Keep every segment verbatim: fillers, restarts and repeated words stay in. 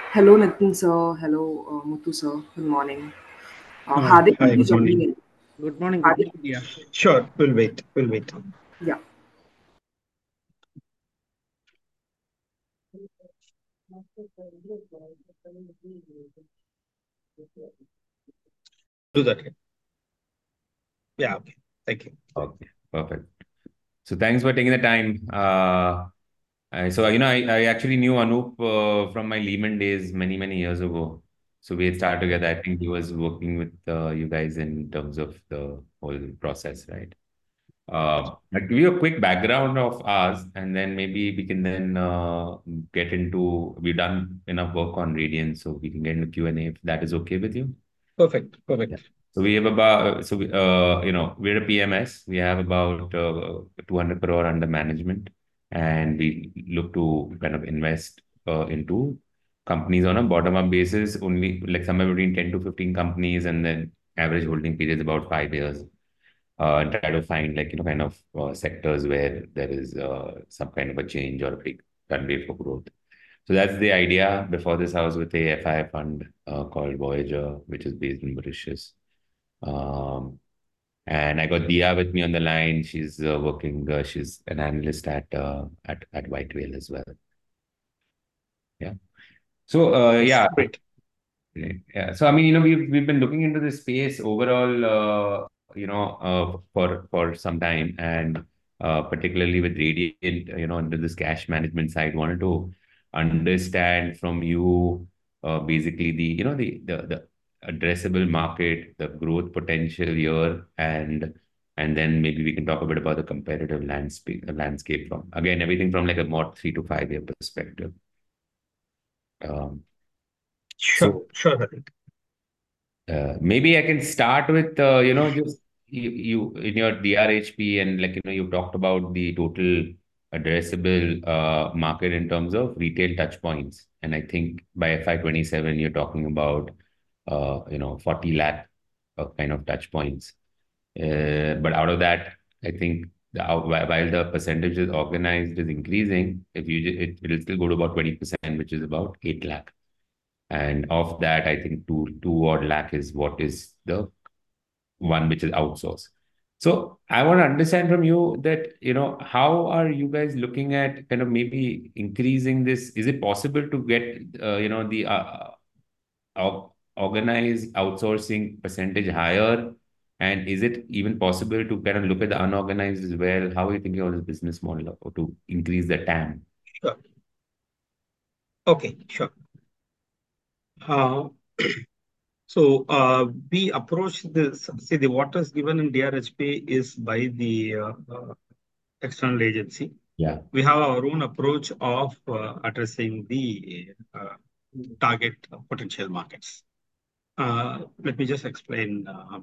Hello, Nitin sir. Hello, uh, Muthu sir. Good morning. Uh, Uh, Hardik will hi, be good joining morning. in. Good morning, good Hardik, morning, dear. Sure, we'll wait. We'll wait. yeah. I'll do that. Yeah, okay. Thank you. Okay, perfect. So thanks for taking the time. Uh, I, so you know, I, I actually knew Anup uh, from my Lehman days many many years ago. So we had started together. I think he was working with uh, you guys in terms of the whole process, right? Uh, I'll give you a quick background of us, and then maybe we can then uh, get into. We've done enough work on Radiant, so we can get into Q and A if that is okay with you. Perfect, Yeah. perfect. So we have about, so we, uh, you know, we're a P M S. We have about uh, two hundred crore under management, and we look to kind of invest uh, into companies on a bottom-up basis, only like somewhere between ten to fifteen companies, and then average holding period is about five years. Uh, and try to find like, you know, kind of uh, sectors where there is uh, some kind of a change or a big runway for growth. So that's the idea. Before this, I was with a F I fund uh, called Voyager, which is based in Mauritius. Um, and I got Dia with me on the line. She's uh, working. Uh, she's an analyst at uh, at at White Whale as well. Yeah. So uh, Yes, yeah, great. yeah. So I mean, you know, we've we've been looking into this space overall, uh, you know, uh, for for some time, and uh, particularly with Radiant, you know, under this cash management side, wanted to understand from you, uh, basically the you know the the the addressable market, the growth potential here, and and then maybe we can talk a bit about the competitive landscape landscape from again everything from like a more three to five year perspective. Um, Sure, so sure, Harit. Uh, maybe I can start with uh, you know just you, you in your D R H P, and like you know you talked about the total addressable uh, market in terms of retail touch points, and I think by F I twenty-seven you're talking about uh, you know forty lakh uh, kind of touch points. Uh, but out of that, I think the, out- while while the percentage is organized is increasing, if you ju- it will still go to about twenty percent, which is about eight lakh. And of that, I think two two odd lakh is what is the one which is outsourced. So I want to understand from you that, you know, how are you guys looking at kind of maybe increasing this? Is it possible to get, uh, you know, the uh, uh, organized outsourcing percentage higher? And is it even possible to kind of look at the unorganized as well? How are you thinking of this business model or to increase the T A M? Sure. Okay, sure. Uh, so uh, we approach this. See, the what is given in D R H P is by the uh, uh, external agency. Yeah. We have our own approach of uh, addressing the uh, target potential markets. Uh, let me just explain. Uh,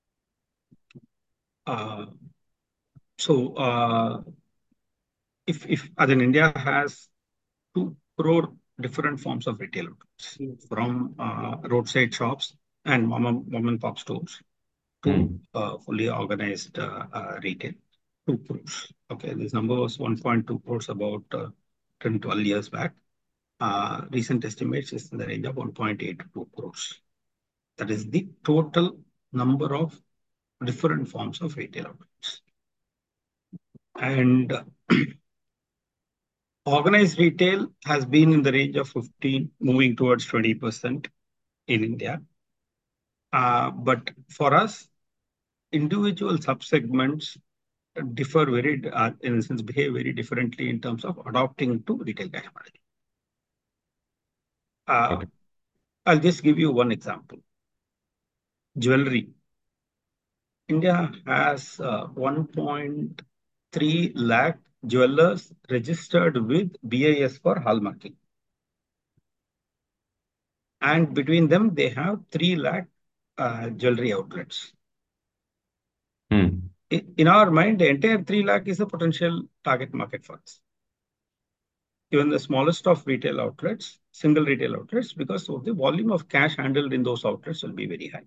uh, so, uh, if if as in India has two crore different forms of retail outlets, from uh, roadside shops and mom and, mom and pop stores to Hmm. uh, fully organized uh, uh, retail, two crores. Okay, this number was one point two crores about uh, ten, twelve years back. Uh, recent estimates is in the range of one point eight to two crores. That is the total number of different forms of retail outlets. And organized retail has been in the range of fifteen, moving towards twenty percent in India. Uh, but for us, individual subsegments differ very, uh, in a sense, behave very differently in terms of adopting to retail cash management. Uh, Okay. I'll just give you one example. Jewelry. India has uh, one point three lakh jewelers registered with B I S for hallmarking. And between them, they have three lakh uh, jewelry outlets. Hmm. In our mind, the entire three lakh is a potential target market for us. Even the smallest of retail outlets, single retail outlets, because of the volume of cash handled in those outlets will be very high.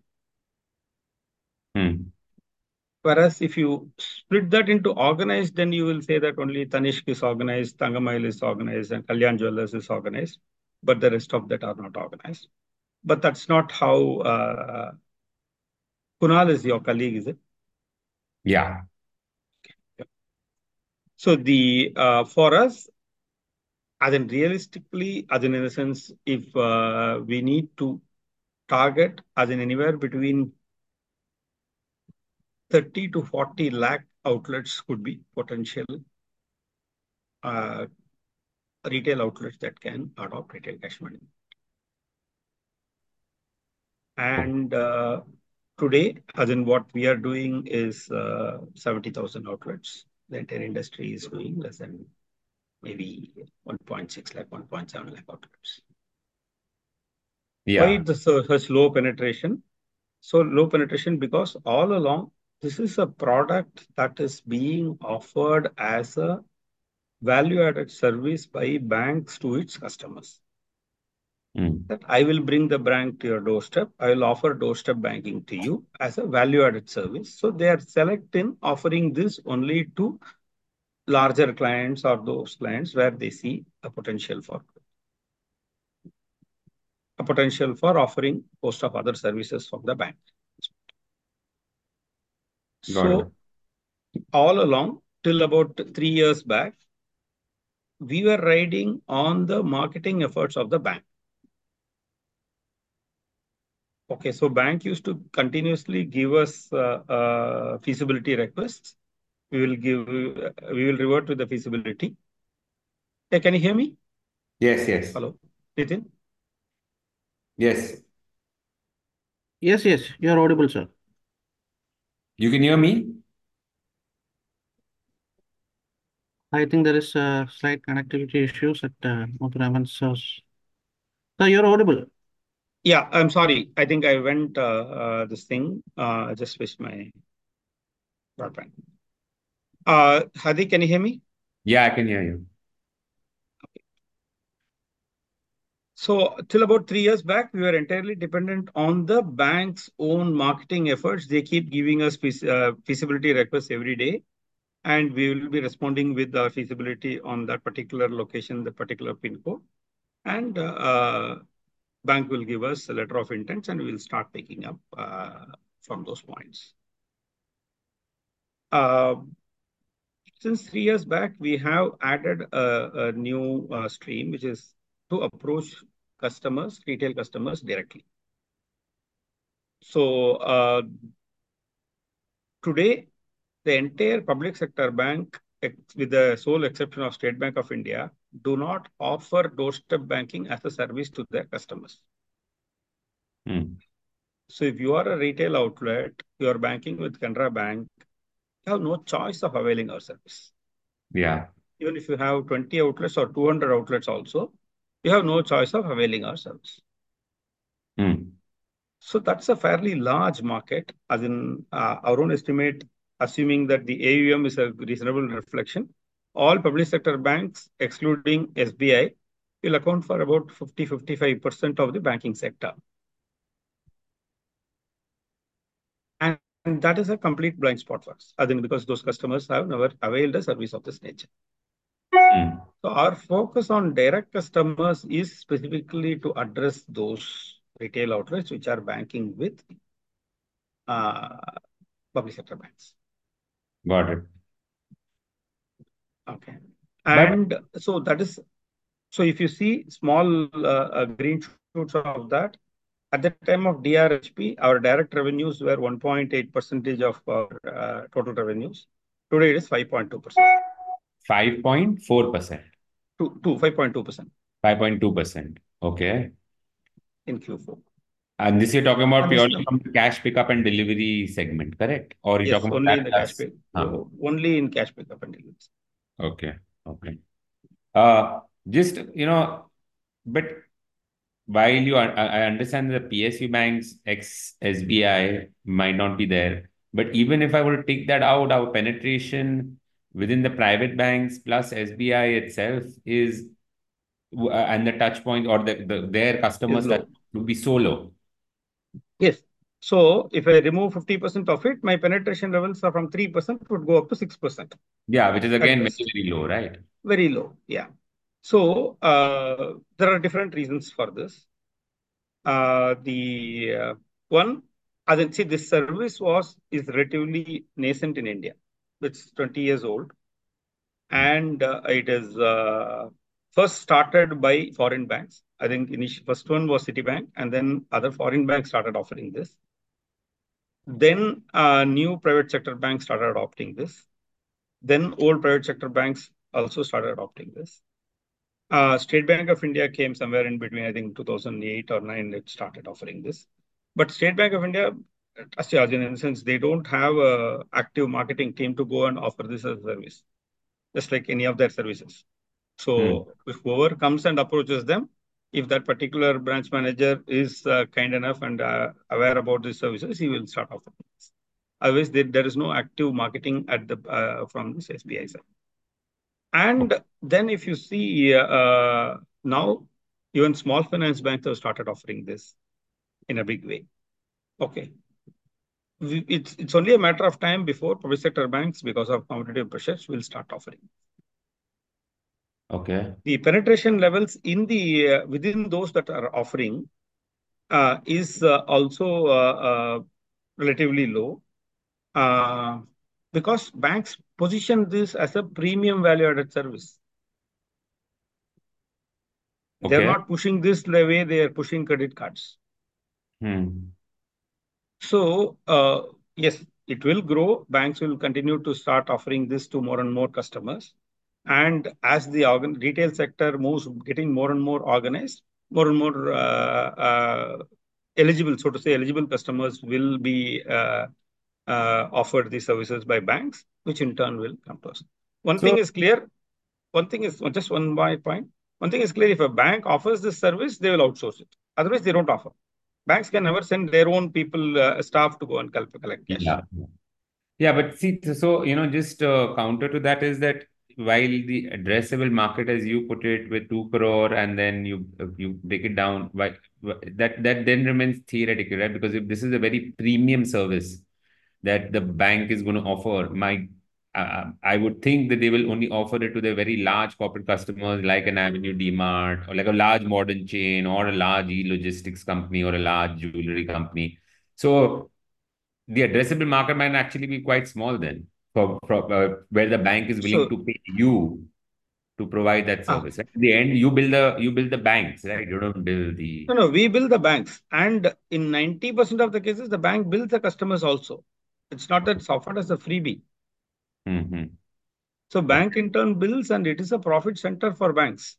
Hmm. Whereas if you split that into organized, then you will say that only Tanishq is organized, Thangamayil is organized, and Kalyan Jewellers is organized. but the rest of that are not organized. But that's not how uh, Kunal is your colleague, is it? Yeah. So the uh, for us, as in realistically, as in in a sense, if uh, we need to target as in anywhere between thirty to forty lakh outlets could be potential uh, retail outlets that can adopt retail cash money. And uh, today, as in what we are doing is uh, seventy thousand outlets. The entire industry is doing less than maybe one point six lakh, one point seven lakh outlets. Why Yeah. the so- such low penetration? So low penetration because all along, this is a product that is being offered as a value-added service by banks to its customers. Mm. That I will bring the bank to your doorstep. I will offer doorstep banking to you as a value-added service. So they are selecting offering this only to larger clients or those clients where they see a potential for a potential for offering host of other services from the bank. Got it. So all along, till about three years back, we were riding on the marketing efforts of the bank. Okay, so bank used to continuously give us uh, uh, feasibility requests. We will give, uh, we will revert with the feasibility. Hey, can you hear me? Yes, yes. Hello, Nitin? Yes. Yes, yes, you are audible, sir. You can hear me? I think there is a slight connectivity issues at uh, Muthuraman's house. Sir, you're audible. Yeah, I'm sorry. I think I went uh, uh, this thing. Uh, I just switched my broadband. Uh, Hadi, can you hear me? Yeah, I can hear you. So till about three years back, we were entirely dependent on the bank's own marketing efforts. They keep giving us feas- uh, feasibility requests every day, and we will be responding with our feasibility on that particular location, the particular pin code. And uh, uh, bank will give us a letter of intent, and we will start picking up uh, from those points. Uh, since three years back, we have added a, a new uh, stream, which is to approach customers, retail customers directly. So uh, today, the entire public sector bank, with the sole exception of State Bank of India, do not offer doorstep banking as a service to their customers. Mm. So if you are a retail outlet, you are banking with Canara Bank, you have no choice of availing our service. Yeah. Even if you have twenty outlets or two hundred outlets also, you have no choice of availing our service. Mm. So that's a fairly large market, as in uh, our own estimate, assuming that the A U M is a reasonable reflection. All public sector banks, excluding S B I, will account for about fifty to fifty-five percent of the banking sector. And, and that is a complete blind spot for us, I think, because those customers have never availed a service of this nature. Mm. So our focus on direct customers is specifically to address those retail outlets which are banking with uh, public sector banks. Got it. Okay. But And so that is, so if you see small uh, uh, green shoots of that, at the time of D R H P, our direct revenues were one point eight percentage of our uh, total revenues. Today it is five point two percent. five point four percent. To, to five point two percent five point two percent. Okay. in Q four. And this you're talking about And this, purely from the cash pickup and delivery segment, correct? Or you're yes, talking about only that in the cash plus? pick, Huh. only in cash pickup and deliveries. Okay. Okay. Uh, just, you know, but while you are, I I understand the P S U banks ex S B I might not be there, but even if I were to take that out, our penetration within the private banks plus S B I itself is, uh, and the touch point or the, the their Is customers that low. would be so low. Yes. So if I remove fifty percent of it, my penetration levels are from three percent would go up to six percent Yeah, which is at again very, best. very low, right? Very low. Yeah. So uh, there are different reasons for this. Uh, the uh, one, I think, see, this service was is relatively nascent in India. It's twenty years old, and uh, it is uh, first started by foreign banks. I think initial first one was Citibank, and then other foreign banks started offering this. Then uh, new private sector banks started adopting this. Then old private sector banks also started adopting this. Uh, State Bank of India came somewhere in between, I think two thousand eight or nine, it started offering this. But State Bank of India, in the sense, they don't have a active marketing team to go and offer this as a service, just like any of their services. So Hmm. if whoever comes and approaches them, if that particular branch manager is uh, kind enough and uh, aware about these services, he will start offering this. Otherwise, there, there is no active marketing at the uh, from this S B I side. And then if you see uh, now, even small finance banks have started offering this in a big way. Okay. It's, it's only a matter of time before public sector banks, because of competitive pressures, will start offering. Okay. The penetration levels in the uh, within those that are offering uh, is uh, also uh, uh, relatively low uh, because banks position this as a premium value added service. They're Okay. not pushing this the way they are pushing credit cards. Hmm. So, uh, yes, it will grow. Banks will continue to start offering this to more and more customers. And as the organ retail sector moves, getting more and more organized, more and more uh, uh, eligible, so to say, eligible customers will be uh, uh, offered these services by banks, which in turn will come to us. One So thing is clear. One thing is just one my point. One thing is clear. If a bank offers this service, they will outsource it. Otherwise, they don't offer. Banks can never send their own people, uh, staff to go and collect cash. yeah. Yeah, but see, so, you know, just uh, counter to that is that while the addressable market, as you put it, with two crore, and then you uh, you break it down, why that that then remains theoretical, right? Because if this is a very premium service that the bank is going to offer, my uh, I would think that they will only offer it to their very large corporate customers, like an Avenue D-Mart, or like a large modern chain, or a large e-logistics company, or a large jewelry company. So the addressable market might actually be quite small then, for, for uh, where the bank is willing So, to pay you to provide that ah, service. Right? In the end, you build the you build the banks, right? You don't build the. no, no, we bill the banks. And in ninety percent of the cases, the bank bills the customers also. It's not that it's offered as a freebie. Mm-hmm. So bank in turn bills, and it is a profit center for banks.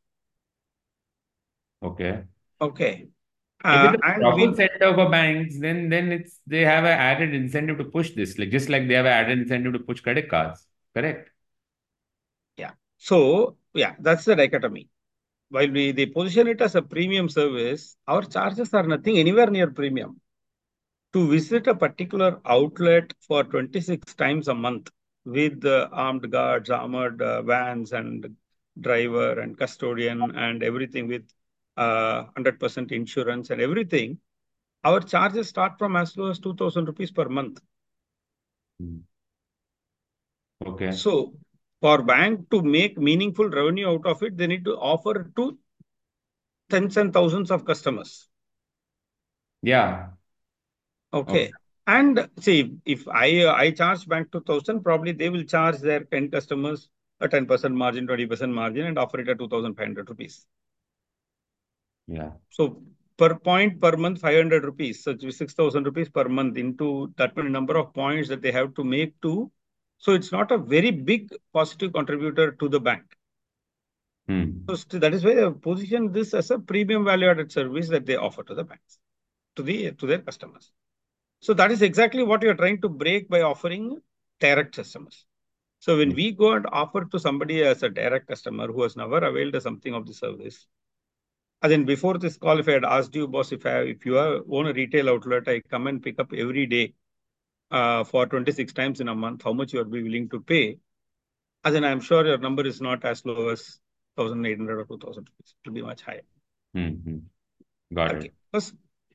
Okay. Okay. If Uh, it's a and profit we, center for banks, then then it's they have an added incentive to push this, like just like they have an added incentive to push credit cards. Correct. yeah. So, yeah, that's the dichotomy. While we they position it as a premium service, our charges are nothing anywhere near premium. To visit a particular outlet for twenty-six times a month with uh, armed guards, armored uh, vans, and driver and custodian and everything with uh, one hundred percent insurance and everything, our charges start from as low as two thousand rupees per month. Mm. Okay. So, for bank to make meaningful revenue out of it, they need to offer to tens and thousands of customers. Yeah. Okay. Okay. And see, if I uh, I charge bank two thousand, probably they will charge their ten customers a ten percent margin, twenty percent margin, and offer it at two thousand five hundred rupees. Yeah. So per point per month, five hundred rupees. So six thousand rupees per month into that many number of points that they have to make to. So it's not a very big positive contributor to the bank. Hmm. So that is why they have positioned this as a premium value added service that they offer to the banks, to the to their customers. So that is exactly what you're trying to break by offering direct customers. So when we go and offer to somebody as a direct customer who has never availed something of the service, and then before this call, if I had asked you, boss, if I if you own a retail outlet, I come and pick up every day uh, for twenty-six times in a month, how much you would be willing to pay? As in, I'm sure your number is not as low as one thousand eight hundred or two thousand rupees. It will be much higher. Mm-hmm. Got Okay. it. Because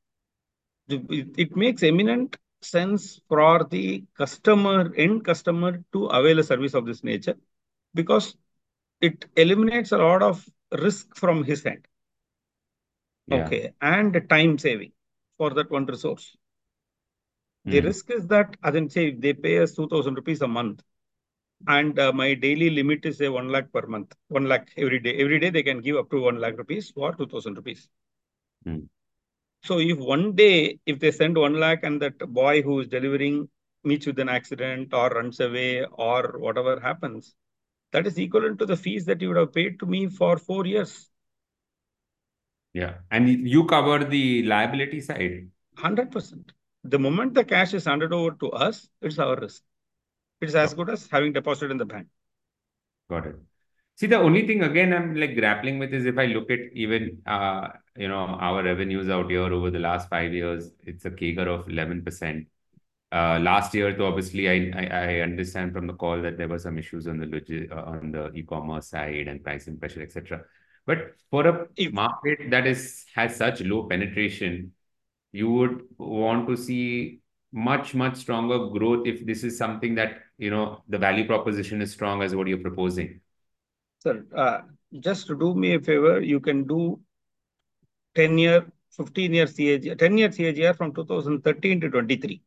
it makes eminent sense for the customer, end customer, to avail a service of this nature, because it eliminates a lot of risk from his end. Yeah. Okay. And time saving for that one resource. The Mm. risk is that, as in say, they pay us two thousand rupees a month. And uh, my daily limit is say one lakh per month, one lakh every day. Every day they can give up to one lakh rupees or two thousand rupees. Mm. So if one day, if they send one lakh and that boy who is delivering meets with an accident or runs away or whatever happens, that is equivalent to the fees that you would have paid to me for four years. Yeah. And you cover the liability side. one hundred percent. The moment the cash is handed over to us, it's our risk. It's as good as having deposited in the bank. Got it. See, the only thing again I'm like grappling with is if I look at even uh, you know, our revenues out here over the last five years, it's a CAGR of eleven percent. Uh, last year, though, obviously, I, I I understand from the call that there were some issues on the logi- uh, on the e-commerce side and pricing pressure, et cetera. But for a If market that is has such low penetration, you would want to see much, much stronger growth if this is something that, you know, the value proposition is strong as what you're proposing. Sir, uh, just to do me a favor, you can do ten year, fifteen year C A G R, ten year C A G R from two thousand thirteen to twenty-three.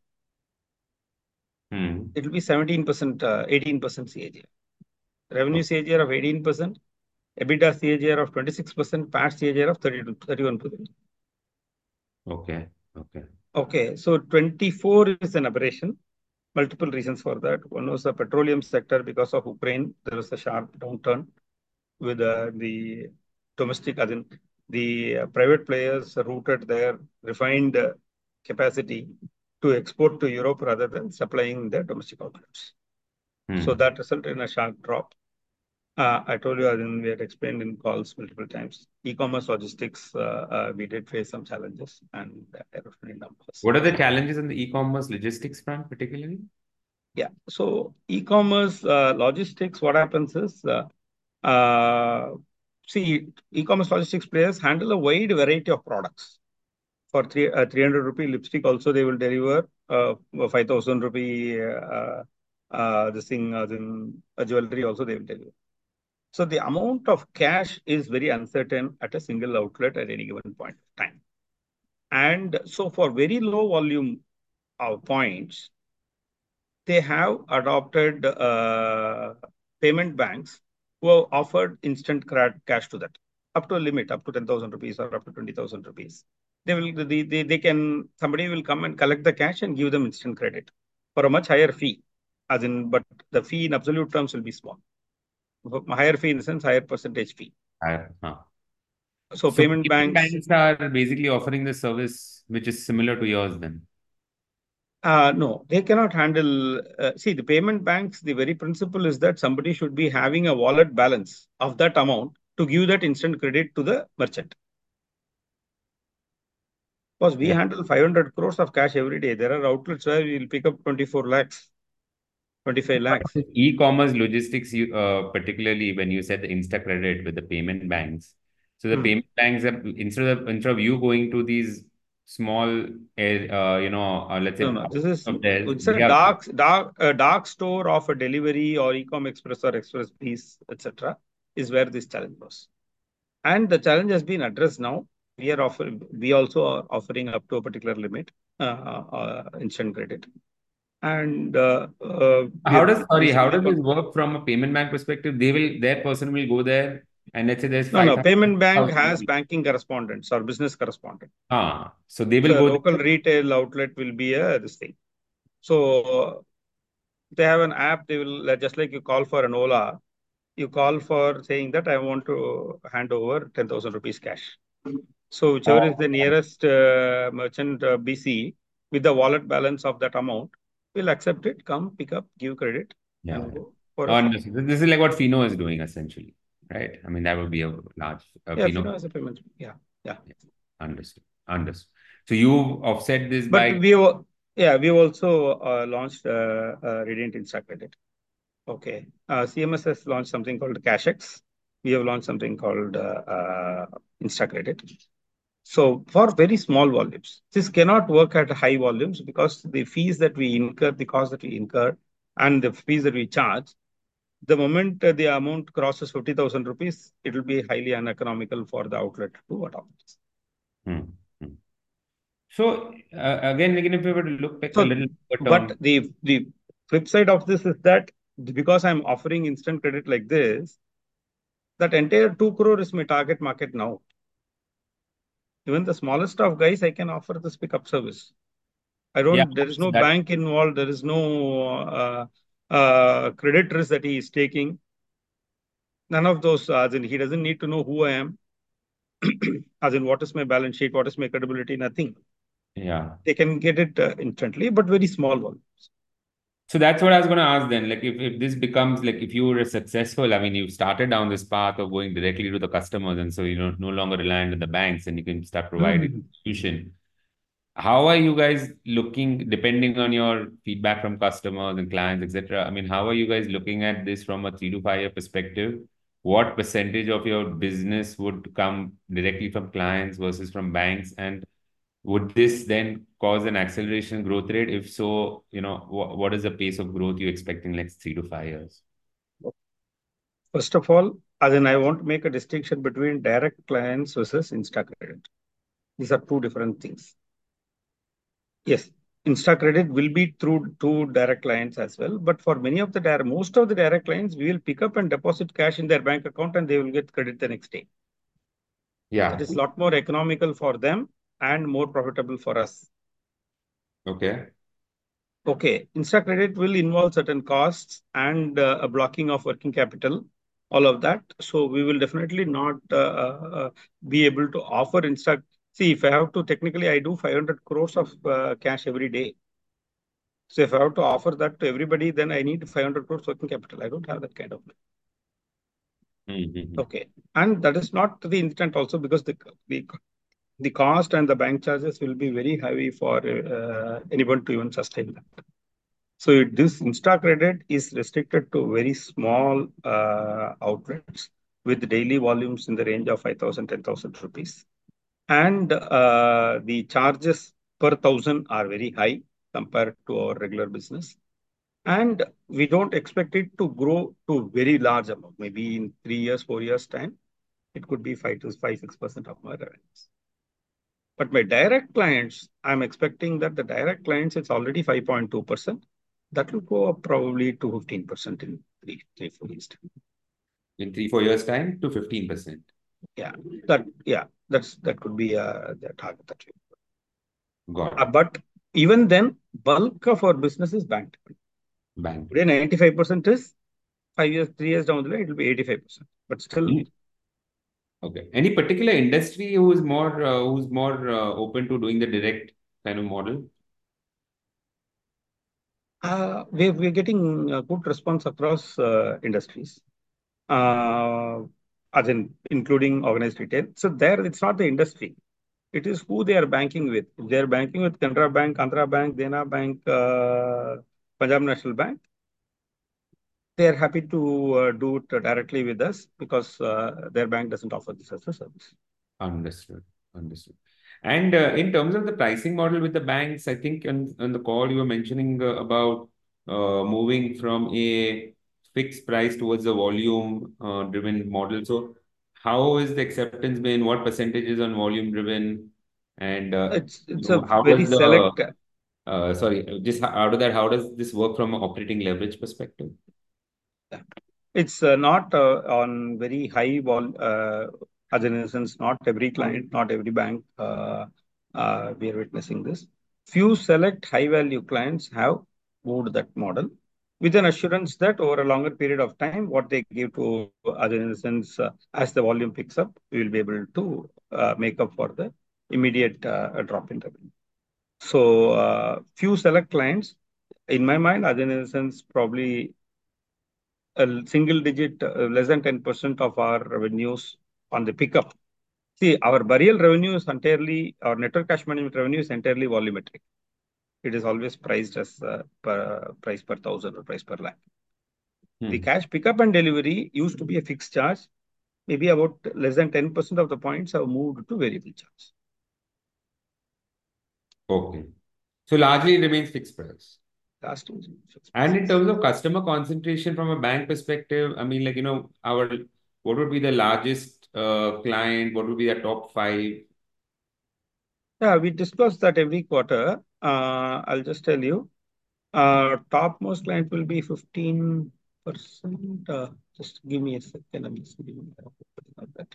Hmm. It will be seventeen percent, uh, eighteen percent C A G R. Revenue Oh. C A G R of eighteen percent, EBITDA C A G R of twenty-six percent, P A T C A G R of thirty-two, thirty-one percent. Okay. Okay. Okay, so twenty-four is an aberration. Multiple reasons for that. One was the petroleum sector because of Ukraine. There was a sharp downturn with uh, the domestic, as in the uh, private players routed their refined uh, capacity to export to Europe rather than supplying the domestic outlets. Hmm. So that resulted in a sharp drop. Uh, I told you, as in we had explained in calls multiple times. E-commerce logistics, uh, uh, we did face some challenges and erosion in numbers. What are the challenges in the e-commerce logistics front, particularly? Yeah. So e-commerce uh, logistics, what happens is, uh, uh, see, e-commerce logistics players handle a wide variety of products. For three, uh, three hundred rupee lipstick also, they will deliver uh, five thousand rupee uh, uh, this thing, uh, then uh, jewelry also they will deliver. So the amount of cash is very uncertain at a single outlet at any given point of time. And so for very low volume of points, they have adopted uh, payment banks who have offered instant cash to that up to a limit, up to ten thousand rupees or up to twenty thousand rupees. They will, they, they, they can, somebody will come and collect the cash and give them instant credit for a much higher fee, as in, but the fee in absolute terms will be small. Higher fee in the sense, higher percentage fee. Uh, huh. So, So payment payment banks, banks are basically offering the service which is similar to yours then. Uh, no, they cannot handle. Uh, see, the payment banks, the very principle is that somebody should be having a wallet balance of that amount to give that instant credit to the merchant. Because we Yeah. handle five hundred crores of cash every day. There are outlets where we'll pick up twenty-four lakhs, twenty-five lakhs. E-commerce logistics, you uh, particularly when you said the Insta credit with the payment banks. So the Hmm. payment banks are instead of instead of you going to these small, uh, you know, uh, let's say No, no, this is of theirs, it's a they are dark, dark, a dark store of a delivery or Ecom Express or Express Piece, et cetera, is where this challenge was. And the challenge has been addressed now. We are offering, we also are offering up to a particular limit, uh, uh, instant credit. And uh, uh, we How are does sorry, how basically does this work from a payment bank perspective? They will their person will go there and let's say there's no, no. five Payment bank thousand has banking correspondents or business correspondent. Ah, so they will So a go local there. retail outlet will be a this thing. So they have an app. They will just like you call for an Ola. You call for saying that I want to hand over ten thousand rupees cash. So whichever is the nearest uh, merchant uh, B C with the wallet balance of that amount, will accept it, come, pick up, give credit, Yeah. and go for Oh, a shop. understood. This is like what Fino is doing essentially, right? I mean, that would be a large uh, Yeah, Fino. Fino has a payment. Yeah, yeah. Understood. Understood. So you offset this But by we, al- yeah, we also uh, launched uh, uh, Radiant Insta Credit. Okay. Uh, C M S has launched something called CashX. We have launched something called uh, uh, Insta Credit. So for very small volumes, this cannot work at high volumes because the fees that we incur, the cost that we incur, and the fees that we charge, the moment uh, the amount crosses fifty thousand rupees, it will be highly uneconomical for the outlet to adopt this. Hmm. Hmm. So uh, again, again, if we were to look like a So, little bit but on, the the flip side of this is that because I'm offering instant credit like this, that entire two crore is my target market now. Even the smallest of guys, I can offer this pickup service. I don't, yeah, there is so no that, bank involved, there is no uh, uh, credit risk that he is taking. None of those, as in, he doesn't need to know who I am, as in, what is my balance sheet, what is my credibility, nothing. yeah. They can get it uh, instantly, but very small volumes. So that's what I was going to ask then. Like, if, if this becomes like, if you were successful, I mean, you started down this path of going directly to the customers, and so you know, no longer reliant on the banks, and you can start providing Mm-hmm. solution. How are you guys looking, depending on your feedback from customers and clients, et cetera? I mean, how are you guys looking at this from a three to five year perspective? What percentage of your business would come directly from clients versus from banks? And would this then cause an acceleration growth rate? If so, you know, wh what is the pace of growth you expect in next three to five years? First of all, as in, I want to make a distinction between direct clients versus InstaCredit. These are two different things. Yes, InstaCredit will be through two direct clients as well. But for many of the direct, most of the direct clients, we will pick up and deposit cash in their bank account and they will get credit the next day. Yeah. That is a lot more economical for them and more profitable for us. Okay. Okay, InstaCredit will involve certain costs and uh, a blocking of working capital, all of that. So we will definitely not uh, uh, be able to offer Insta. See, if I have to, technically, I do five hundred crores of uh, cash every day. So if I have to offer that to everybody, then I need five hundred crores working capital. I don't have that kind of money. Mm-hmm. Okay. And that is not the intent also, because the, the, the cost and the bank charges will be very heavy for uh, anyone to even sustain that. So this InstaCredit is restricted to very small uh, outlets with daily volumes in the range of five thousand, ten thousand rupees. And uh, the charges per thousand are very high compared to our regular business. And we don't expect it to grow to very large amount. Maybe in three years, four years time, it could be five to five, six percent of my revenues. But my direct clients, I'm expecting that the direct clients, it's already five point two percent. That will go up probably to fifteen percent in three, three, four years time. In three, four years' time to fifteen percent. Yeah, that yeah, that's that could be uh, the target that we got. Uh, but even then, bulk of our business is bank. Bank. Today, ninety-five percent is five years, three years down the line, it will be eighty-five percent. But still. Mm. Okay. Any particular industry who is more uh, who's more uh, open to doing the direct kind of model? Uh, we we're getting a good response across uh, industries, uh, as in including organized retail. So there, it's not the industry; it is who they are banking with. If they are banking with Canara Bank, Andhra Bank, Dena Bank, uh, Punjab National Bank, they are happy to uh, do it directly with us because uh, their bank doesn't offer this as a service. Understood. Understood. And uh, in terms of the pricing model with the banks, I think on, on the call you were mentioning uh, about uh, moving from a fixed price towards a volume uh, driven model. So how is the acceptance been? What percentage is on volume driven? And uh, It's it's a how very does the select. uh, sorry, just out of that, how does this work from an operating leverage perspective? It's uh, not uh, on very high vol, uh, as in essence, not every client, not every bank, uh, uh, we are witnessing this. Few select high value clients have moved that model with an assurance that over a longer period of time, what they give to, as in essence, uh, as the volume picks up, we will be able to uh, make up for the immediate uh, drop in revenue. So uh, few select clients, in my mind, as in essence, probably a single digit, uh, less than ten percent of our revenues on the pickup. See, our burial revenue is entirely, our network cash management revenue is entirely volumetric. It is always priced as uh, per price per thousand or price per lakh. Hmm. The cash pickup and delivery used to be a fixed charge. Maybe about less than ten percent of the points have moved to variable charge. Okay. So largely it remains fixed price. last year. And in terms of customer concentration from a bank perspective, I mean, like, you know, our what would be the largest uh, client? What would be the top five? Yeah, we discuss that every quarter. Uh, I'll just tell you. Uh, topmost client will be fifteen percent. Uh, just give me a second. I'm just giving that.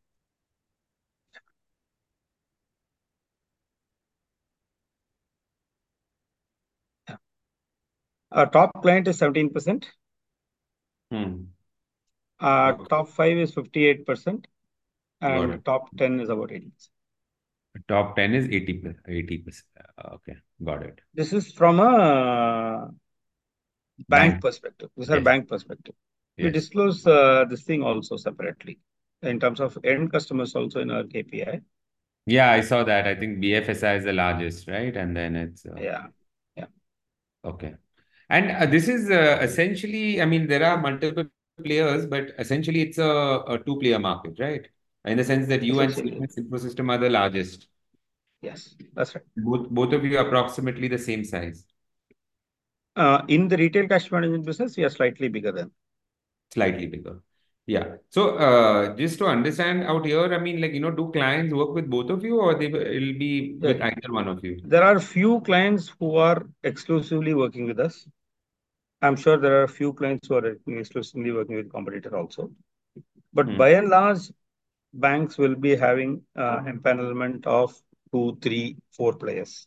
Yeah. Our top client is seventeen percent. Hmm. Uh, Okay. top five is fifty-eight percent. Got And it. top ten is about eighty percent. Top ten is eighty percent. eighty percent. Okay, got it. This is from a bank Bank. perspective. These are Yes. bank perspective. We Yes. disclose uh, this thing also separately in terms of end customers also in our K P I. Yeah, I saw that. I think B F S I is the largest, right? And then it's uh, Yeah. Yeah. okay. And uh, this is uh, essentially, I mean, there are multiple players, but essentially it's a, a two-player market, right? In the sense that you and Essentially. C M S Infosystem are the largest. Yes, that's right. Both both of you are approximately the same size. Uh, in the retail cash management business, we are slightly bigger than. Slightly bigger. Yeah. So uh, just to understand out here, I mean, like, you know, do clients work with both of you or they will it'll be Yeah. with either one of you? There are few clients who are exclusively working with us. I'm sure there are a few clients who are exclusively working with competitor also. But Hmm. by and large, banks will be having uh, empanelment of two, three, four players.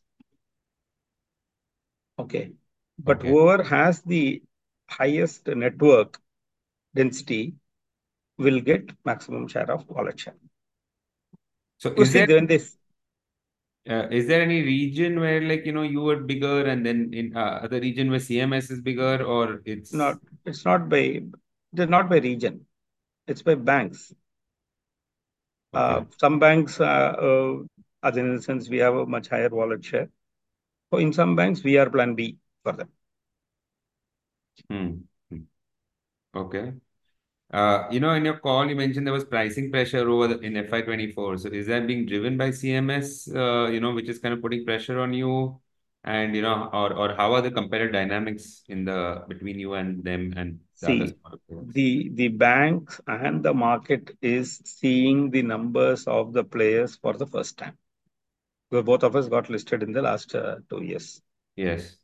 Okay. But Okay. whoever has the highest network density will get maximum share of wallet share. So So is see, there when this uh, is there any region where, like, you know, you were bigger and then in uh, other region where C M S is bigger, or it's not, it's not by, it's not by region, it's by banks. Uh, okay? some banks, uh, uh, as in the sense, we have a much higher wallet share. So in some banks, we are plan B for them. Hmm. Hmm. Okay. Uh, you know, in your call, you mentioned there was pricing pressure over the, in F Y twenty-four. So is that being driven by C M S, uh, you know, which is kind of putting pressure on you? And, you know, or, or how are the competitive dynamics in the between you and them and the other See, smaller players? the the banks and the market is seeing the numbers of the players for the first time. So both of us got listed in the last uh, two years. Yes.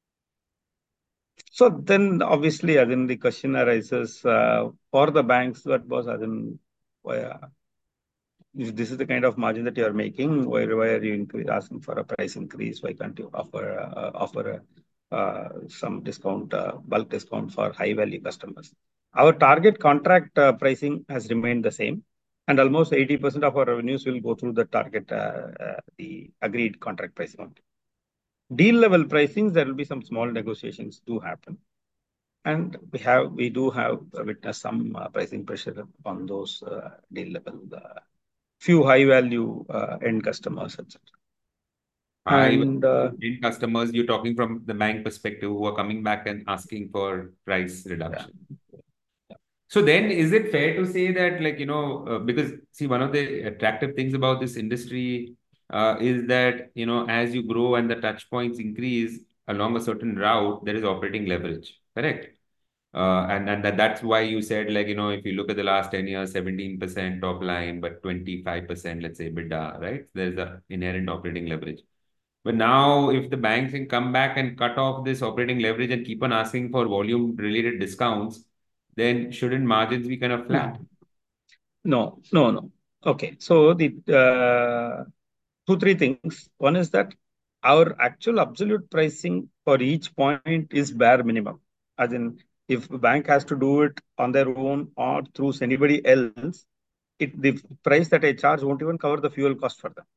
So then obviously, as in the question arises uh, for the banks, that was as in, uh, if this is the kind of margin that you are making, why, why are you increase, asking for a price increase? Why can't you offer uh, offer uh, some discount, uh, bulk discount for high value customers? Our target contract uh, pricing has remained the same, and almost eighty percent of our revenues will go through the target, uh, uh, the agreed contract pricing. Deal level pricings, there will be some small negotiations do happen. And we have, we do have witnessed some uh, pricing pressure on those uh, deal level, uh, few high value uh, end customers, et cetera. High And uh, end customers, you're talking from the bank perspective who are coming back and asking for price yeah, reduction. yeah. So then is it fair to say that, like, you know, uh, because see, one of the attractive things about this industry uh, is that, you know, as you grow and the touch points increase along a certain route, there is operating leverage, correct? Uh, and and that, that's why you said, like, you know, if you look at the last ten years, seventeen percent top line, but twenty-five percent, let's say, EBITDA, right? There's a inherent operating leverage. But now, if the banks can come back and cut off this operating leverage and keep on asking for volume-related discounts, then shouldn't margins be kind of flat? No, no, no. Okay. So the uh, two, three things. One is that our actual absolute pricing for each point is bare minimum. As in, if a bank has to do it on their own or through anybody else, it the price that I charge won't even cover the fuel cost for them.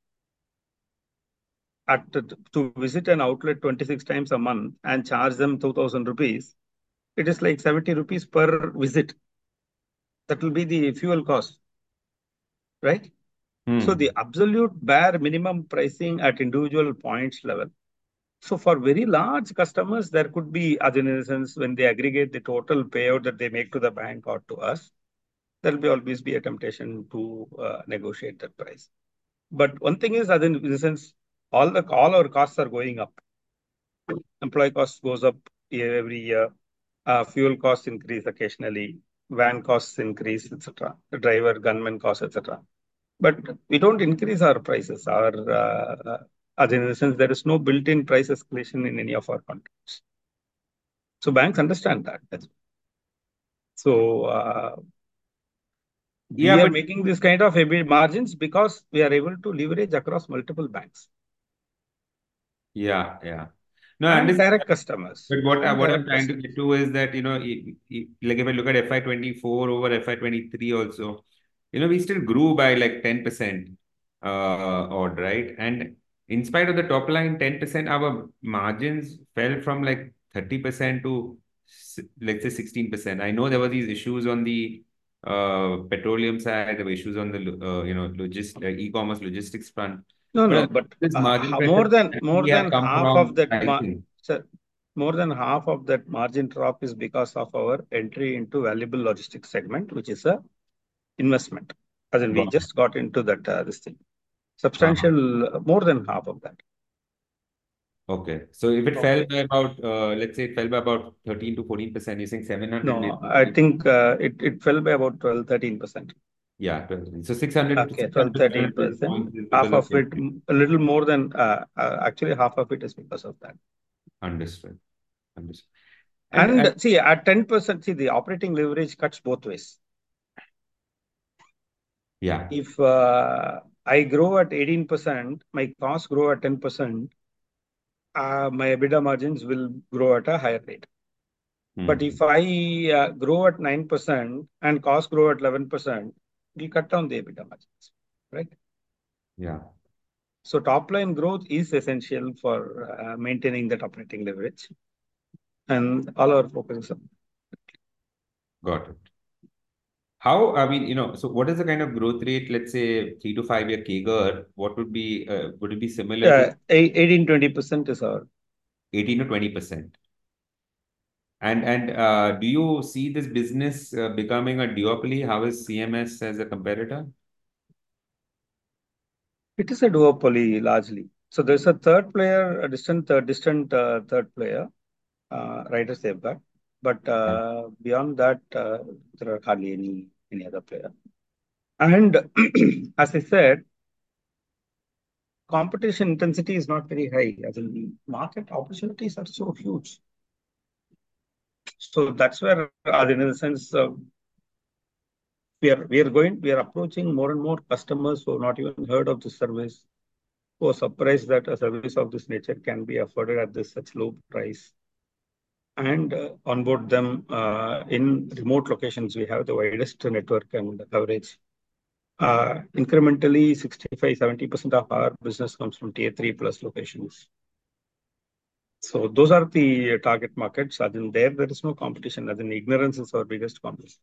At to visit an outlet twenty-six times a month and charge them two thousand rupees, it is like seventy rupees per visit. That will be the fuel cost, right? So Hmm. the absolute bare minimum pricing at individual points level. So for very large customers, there could be, as in a sense, when they aggregate the total payout that they make to the bank or to us, there will be always be a temptation to uh, negotiate that price. But one thing is, as in the sense, all the all our costs are going up. Employee cost goes up year, every year. Uh, fuel costs increase occasionally. Van costs increase, et cetera. The driver, gunman costs, et cetera. But we don't increase our prices. Our uh, as in the sense there is no built-in price escalation in any of our contracts. So banks understand that. That's- So uh, we Yeah, are but making this kind of E B I T margins because we are able to leverage across multiple banks yeah, yeah. No, I and understand. direct customers. But what I, And what I'm direct trying to customers. get to is that, you know, i- i- like if I look at F Y twenty-four over F Y twenty-three also, you know, we still grew by like ten percent uh, odd, right? And in spite of the top line ten percent, our margins fell from like thirty percent to s- let's say sixteen percent. I know there were these issues on the uh, petroleum side, there were issues on the lo- uh, you know, logist uh, e-commerce logistics front. No, But a no, lot of but this uh, margin ho- more pressure than more actually have than come half of from that, ma pricing. sir, more than half of that margin drop is because of our entry into valuable logistics segment, which is a investment. As in, we Got it. just got into that uh, this thing. Uh-huh. Substantial, uh, more than half of that. Okay. So if it fell Okay. by about, uh, let's say it fell by about thirteen to fourteen percent, you're saying seven hundred No, basis I points. think uh, it, it fell by about twelve, thirteen percent. Yeah, twelve. So six hundred to Okay, twelve, six hundred, seven thirteen hundred basis percent. points is Half because of of it, entry. m- a little more than, uh, uh, actually half of it is because of that. Understood. Understood. And, And and see, at ten percent, see, the operating leverage cuts both ways. yeah, If uh, I grow at eighteen percent, my costs grow at ten percent, uh, my EBITDA margins will grow at a higher rate. But hmm, if I uh, grow at nine percent and costs grow at eleven percent, it will cut down the EBITDA margins, right? yeah, So top line growth is essential for uh, maintaining that operating leverage. And all our focus is on got it. How, I mean, you know, so what is the kind of growth rate, let's say three to five year CAGR, what would be, uh, would it be similar uh, to eighteen, twenty percent is our. eighteen to twenty percent? And and uh, do you see this business uh, becoming a duopoly? How is C M S as a competitor? It is a duopoly largely. So there's a third player, a distant, uh, distant uh, third player, uh, Writer Safeguard. But Yeah. uh, beyond that, uh, there are hardly any any other player. And as I said, competition intensity is not very high. As in the market opportunities are so huge. So that's where, uh, in a sense, uh, we are we are going, we are approaching more and more customers who have not even heard of this service, who are surprised that a service of this nature can be afforded at this such low price, and uh, onboard them uh, in remote locations. We have the widest network and coverage. Uh, incrementally, sixty-five, seventy percent of our business comes from tier three plus locations. So those are the target markets. As in there, there is no competition. As in ignorance is our biggest competition.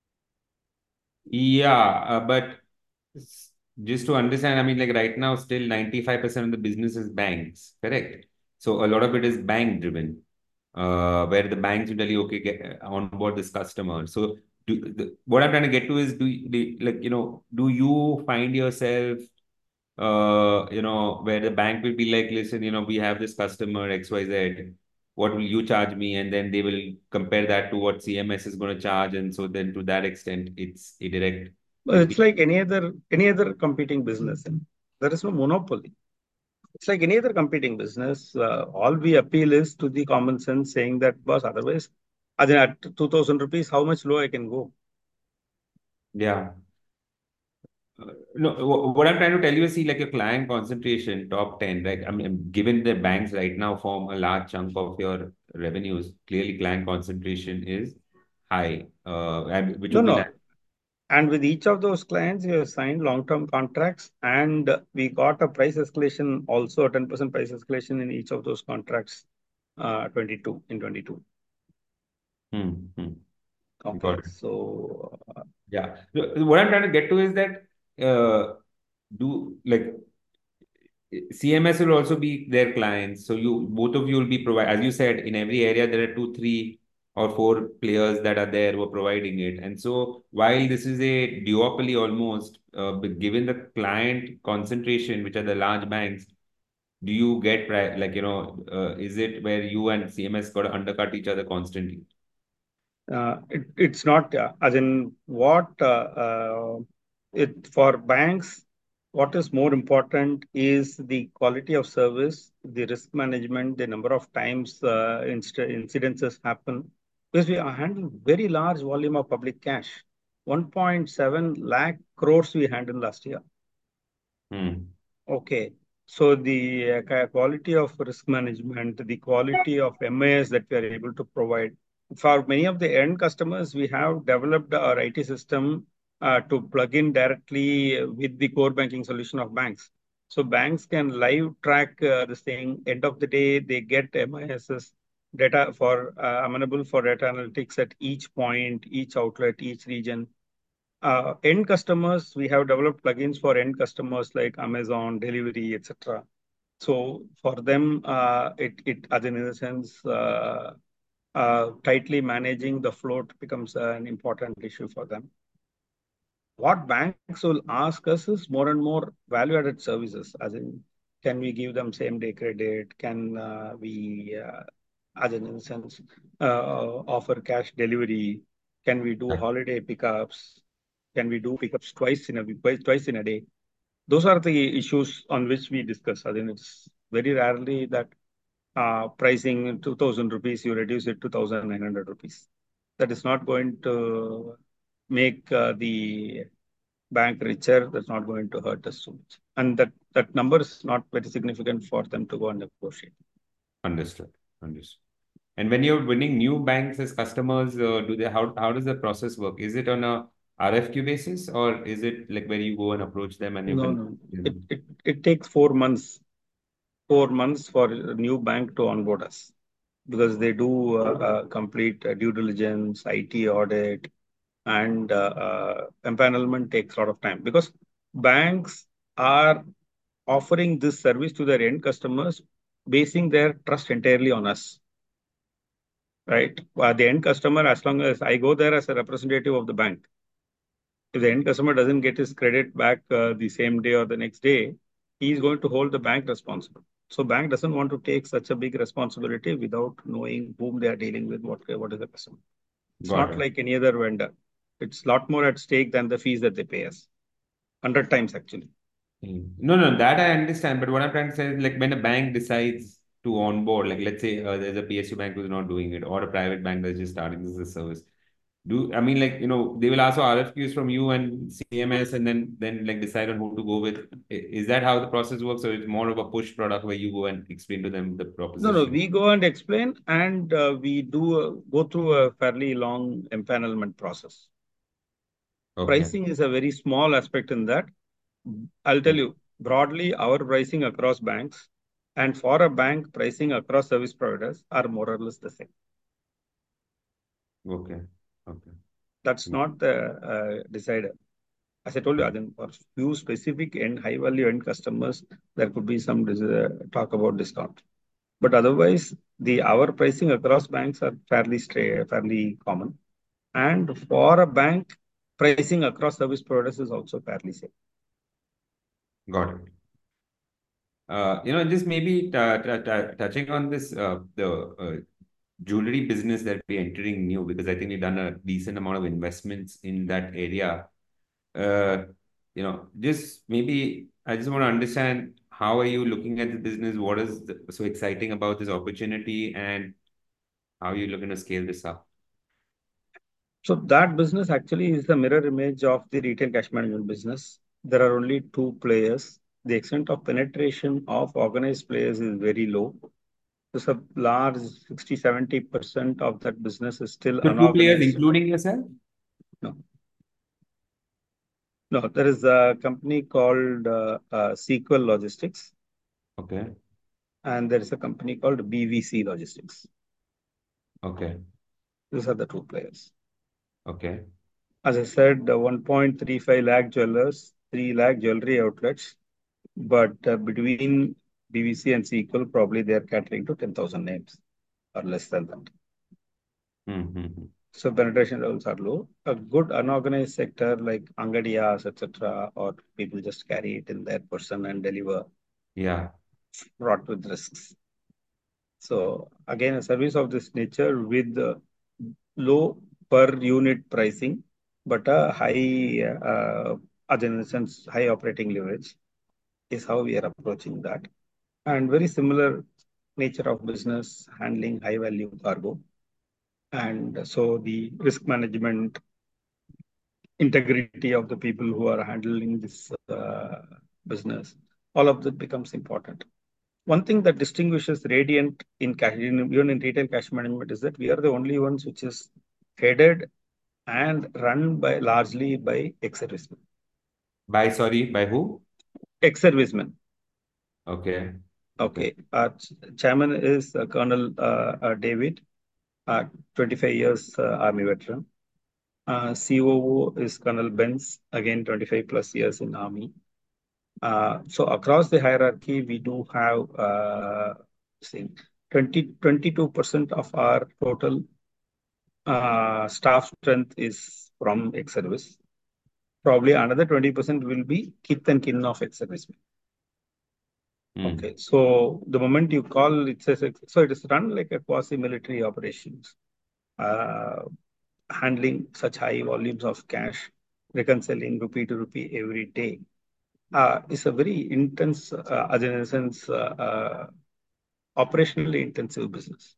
Yeah, uh, but s- just to understand, I mean, like right now, still ninety-five percent of the business is banks, correct? So a lot of it is bank driven, uh, where the banks will tell you, okay, get onboard this customer. So do, the, what I'm trying to get to is, do, you- do like, you know, do you find yourself, uh, you know, where the bank will be like, listen, you know, we have this customer X Y Z, what will you charge me? And then they will compare that to what C M S is going to charge. And so then to that extent, it's a direct But it's compete. like any other any other competing business. There is no monopoly. It's like any other competing business. Uh, all we appeal is to the common sense, saying that, boss, otherwise, as in at two thousand rupees, how much low I can go? Yeah. Uh, No, wh- what I'm trying to tell you is, see, like your client concentration, top ten, right? I mean, given the banks right now form a large chunk of your revenues, clearly client concentration is high, uh, and which No, would be like, no. And with each of those clients, we have signed long-term contracts, and we got a price escalation, also a ten percent price escalation in each of those contracts, uh, twenty-two in twenty-two. hmm, hmm, Okay, got it. so uh, Yeah. So what I'm trying to get to is that, uh, do like C M S will also be their clients. So you both of you will be provide, as you said, in every area there are two, three, or four players that are there who are providing it. And so while this is a duopoly almost, uh, but given the client concentration, which are the large banks, do you get pri- like, you know, uh, is it where you and C M S got to undercut each other constantly? Uh, it, it's not, uh, as in what uh, uh, it for banks, what is more important is the quality of service, the risk management, the number of times uh, inst incidences happen, because we are handling very large volume of public cash. one point seven lakh crores we handled last year. Hmm. Okay. So the uh, ki- quality of risk management, the quality of M I S that we are able to provide. For many of the end customers, we have developed our I T system uh, to plug in directly with the core banking solution of banks. So banks can live track uh, this thing. End of the day, they get M I Ss data for uh, amenable for data analytics at each point, each outlet, each region. Uh, end customers, we have developed plugins for end customers like Amazon, delivery, et cetera. So for them, uh, it, it, as in a sense, uh, uh, tightly managing the float becomes an important issue for them. What banks will ask us is more and more value-added services, as in, can we give them same-day credit? Can uh, we, uh, as in, in a sense, uh, offer cash delivery? Can we do Yeah. holiday pickups? Can we do pickups twice in a week, twice, twice in a day? Those are the issues on which we discuss. I think it's very rarely that uh, pricing two thousand rupees, you reduce it to one thousand nine hundred rupees. That is not going to make uh, the bank richer. That's not going to hurt us too much. And that, that number is not very significant for them to go and negotiate. Understood. Understood. And when you're winning new banks as customers, uh, do they how how does the process work? Is it on a R F Q basis, or is it like where you go and approach them and you No, can, no. you It, know? it, it takes four months, four months for a new bank to onboard us, because they do uh, uh, complete uh, due diligence, I T audit, and uh, uh, empanelment takes a lot of time, because banks are offering this service to their end customers, basing their trust entirely on us, right? Uh, the end customer, as long as I go there as a representative of the bank, if the end customer doesn't get his credit back uh, the same day or the next day, he is going to hold the bank responsible. So bank doesn't want to take such a big responsibility without knowing whom they are dealing with, what, what is the customer. It's Got not it. like any other vendor. It's a lot more at stake than the fees that they pay us. one hundred times actually. Mm. No, no, that I understand. But what I'm trying to say is like when a bank decides to onboard, like let's say uh, there's a P S U bank who's not doing it, or a private bank that's just starting this as a service. Do I mean like you know they will ask for R F Qs from you and C M S and then then like decide on who to go with. I- Is that how the process works, or it's more of a push product where you go and explain to them the No, no, proposition? we go and explain, and uh, we do uh, go through a fairly long empanelment process. Okay. Pricing is a very small aspect in that. I'll tell Mm. you broadly, our pricing across banks and for a bank, pricing across service providers are more or less the same. Okay. Okay. That's Mm. not the uh, decider. As I told you, Mm. Adin, for few specific and high value end customers, there could be some uh, talk about discount. But otherwise, the our pricing across banks are fairly straight, fairly common. And for a bank, pricing across service providers is also fairly same. Got it. Uh, you know, just maybe t- t- t- touching on this, uh, the uh, jewelry business that we're entering new, because I think we've done a decent amount of investments in that area. Uh, you know, just maybe I just want to understand how are you looking at the business? What is the, so exciting about this opportunity, and how are you looking to scale this up? So that business actually is the mirror image of the retail cash management business. There are only two players. The extent of penetration of organized players is very low. There's a large sixty, seventy percent of that business is still So two players, unorganized. including yourself? No, no, there is a company called uh, uh, Sequel Logistics, Okay. and there is a company called B V C Logistics. Okay. These are the two players. Okay. As I said, uh, one point three five lakh jewelers, three lakh jewelry outlets, but uh, between B V C and Sequel, probably they are catering to ten thousand names or less than that. Mm-hmm. So penetration levels are low. A good unorganized sector like Angadiyas, et cetera, or people just carry it in their person and deliver. Yeah. fraught with risks. So again, a service of this nature with the low per unit pricing, but a high, uh, other in the sense, high operating leverage is how we are approaching that. And very similar nature of business, handling high value cargo. And so the risk management, integrity of the people who are handling this uh, business, all of that becomes important. One thing that distinguishes Radiant in cash, even in retail cash management, is that we are the only ones which is headed and run by largely by ex-servicemen. By, sorry, by who? Ex-servicemen. Okay. Okay. Our ch- chairman is uh, Colonel uh, uh, David, uh, twenty-five years uh, Army veteran. Uh, C O O is Colonel Benz, again twenty-five plus years in Army. Uh, so across the hierarchy, we do have uh, say twenty, twenty-two percent of our total uh, staff strength is from ex-service. Probably another twenty percent will be kith and kin of ex-servicemen. Mm. Okay, so the moment you call it says, so it is run like a quasi-military operations, uh, handling such high volumes of cash, reconciling rupee to rupee every day. Uh, is a very intense, uh, as in a sense, uh, uh, operationally intensive business.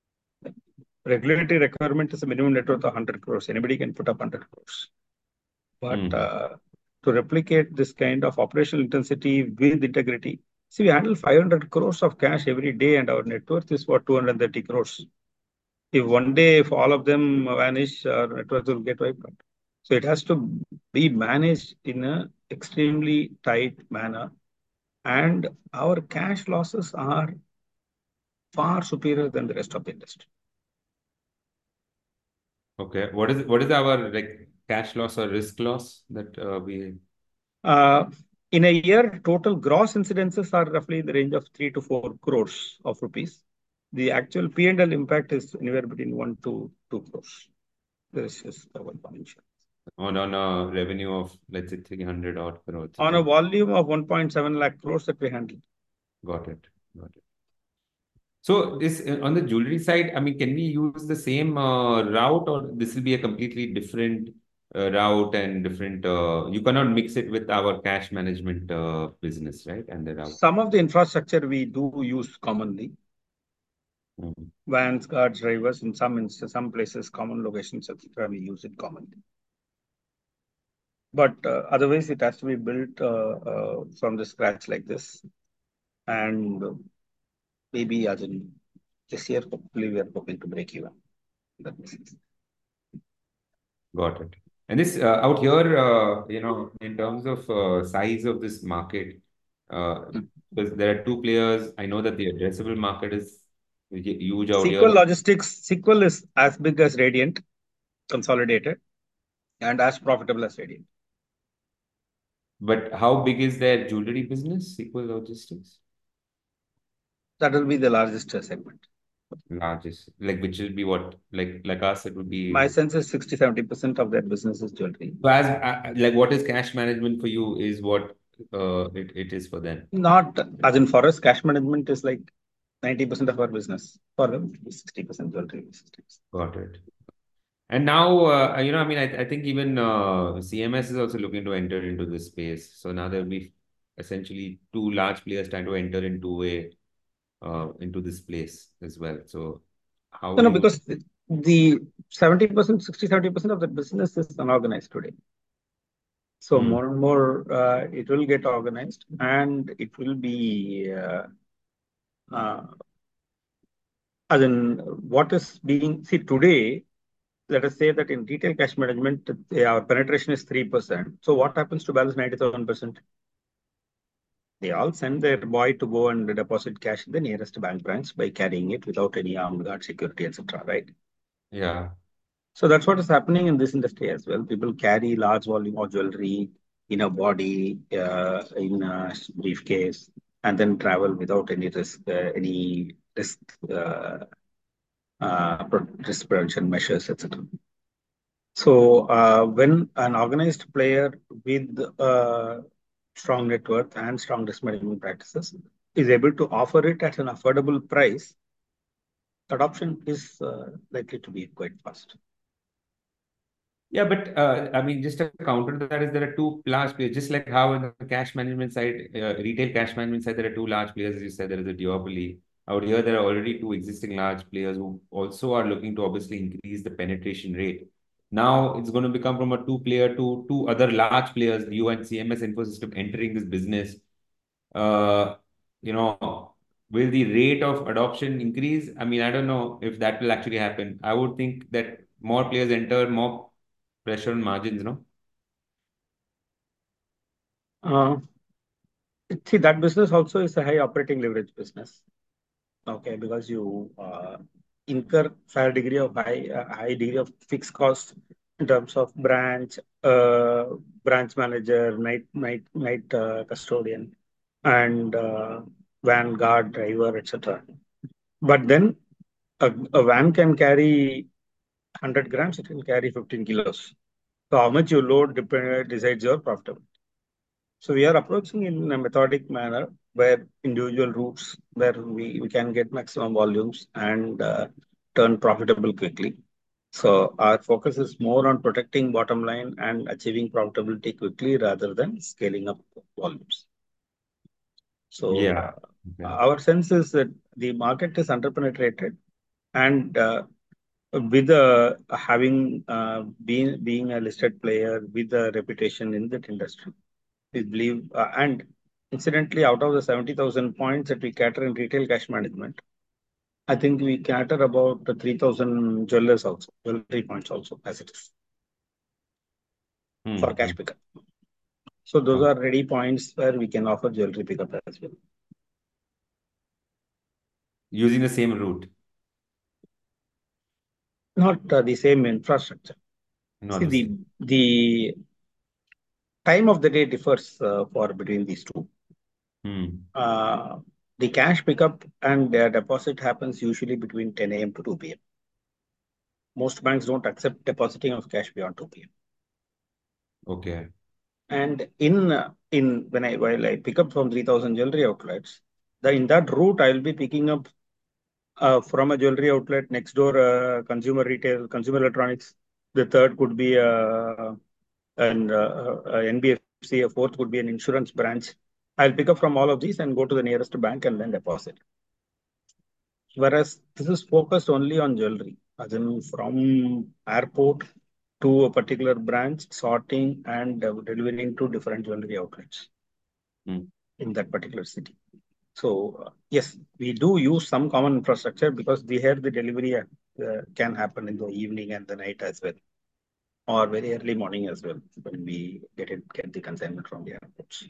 Regulatory requirement is a minimum net worth of one hundred crores. Anybody can put up one hundred crores. But Mm. uh, to replicate this kind of operational intensity with integrity, see, we handle five hundred crores of cash every day, and our net worth is for two hundred thirty crores. If one day, if all of them vanish, our net worth will get wiped out. So it has to be managed in an extremely tight manner. And our cash losses are far superior than the rest of the industry. Okay. What is what is our like cash loss or risk loss that uh, we Uh, in a year, total gross incidences are roughly in the range of three to four crores of rupees. The actual P and L impact is anywhere between one to two crores. This is the one financial. on on a revenue of, let's say, three hundred odd crores? On a volume of one point seven lakh crores that we handle. Got it. Got it. So this uh, on the jewelry side, I mean, can we use the same uh, route, or this will be a completely different uh, route and different? Uh, you cannot mix it with our cash management uh, business, right? And the route. Some of the infrastructure we do use commonly. Mhm. Vans, cars, drivers, in some instances, some places, common locations, et cetera, we use it commonly. But uh, otherwise, it has to be built uh, uh, from the scratch like this. And uh, maybe as in this year, hopefully, we are hoping to break even. That makes sense. Got it. And this uh, out here, uh, you know, in terms of uh, size of this market, uh, Mm. because there are two players, I know that the addressable market is hu- huge out Sequel here. Logistics, Sequel is as big as Radiant, consolidated, and as profitable as Radiant. But how big is their jewelry business, Sequel Logistics? That will be the largest uh, segment. Largest, like which will be what, like like us, it would be. My sense is sixty, seventy percent of their business is jewelry. So as uh, like what is cash management for you is what uh, it, it is for them. Not as in for us, cash management is like ninety percent of our business. For them, sixty percent jewelry. sixty percent. Got it. And now, uh, you know, I mean, I, I think even uh, C M S is also looking to enter into this space. So now there will be essentially two large players trying to enter into a uh, into this place as well. So how No, no, you because the- the seventy percent, sixty, seventy percent of the business is unorganized today. So Hmm. more and more, uh, it will get organized, and it will be, uh, uh, as in what is being, see today, let us say that in retail cash management, uh, our penetration is three percent. So what happens to balance ninety-seven percent? They all send their boy to go and deposit cash in the nearest bank branch by carrying it without any armed guard security, et cetera. Right? Yeah. So that's what is happening in this industry as well. People carry large volume of jewelry in a body, uh, in a briefcase, and then travel without any risk, uh, any risk, uh, uh, pro- risk prevention measures, et cetera. So uh, when an organized player with uh, strong net worth and strong risk management practices is able to offer it at an affordable price, adoption is uh, likely to be quite fast. Yeah, but uh, I mean, just a counter to that is there are two large players, just like how in the cash management side, uh, retail cash management side, there are two large players, as you said, there is a duopoly. Out here, there are already two existing large players who also are looking to obviously increase the penetration rate. Now it's going to become from a two player to two other large players, you and C M S Infosystem entering this business. Uh, you know, will the rate of adoption increase? I mean, I don't know if that will actually happen. I would think that more players enter, more pressure on margins, no? Uh, see, that business also is a high operating leverage business. Okay, because you uh, incur fair degree of high uh, high degree of fixed cost in terms of branch, uh, branch manager, night night night uh, custodian, and uh, van guard driver, et cetera. But then a, a van can carry one hundred grams, it can carry fifteen kilos. So how much you load depend, decides your profitability. So we are approaching in a methodic manner where individual routes where we, we can get maximum volumes and uh, turn profitable quickly. So our focus is more on protecting bottom line and achieving profitability quickly rather than scaling up volumes. So Yeah. uh, Okay. our sense is that the market is underpenetrated, and uh, with uh, having uh, being being a listed player with a reputation in that industry, we believe, uh, and incidentally, out of the seventy thousand points that we cater in retail cash management, I think we cater about three thousand jewelers also, jewelry points also, as it is for Hmm. cash pickup. So those Okay. are ready points where we can offer jewelry pickup as well. Using the same route, Not uh, the same infrastructure. not See, the the same. the time of the day differs uh, for between these two. Hmm. Uh, the cash pickup and their deposit happens usually between ten a m to two p m. Most banks don't accept depositing of cash beyond two p m. Okay. And in uh, in when I while I pick up from three thousand jewelry outlets, the in that route I'll be picking up uh, from a jewelry outlet next door, uh, consumer retail, consumer electronics. The third could be uh, an uh, uh, N B F C. A fourth could be an insurance branch. I'll pick up from all of these and go to the nearest bank and then deposit. Whereas this is focused only on jewelry, as in from airport to a particular branch, sorting and uh, delivering to different jewelry outlets Hmm. in that particular city. So uh, yes, we do use some common infrastructure because we here the delivery uh, can happen in the evening and the night as well, or very early morning as well when we get it get the consignment from the airports.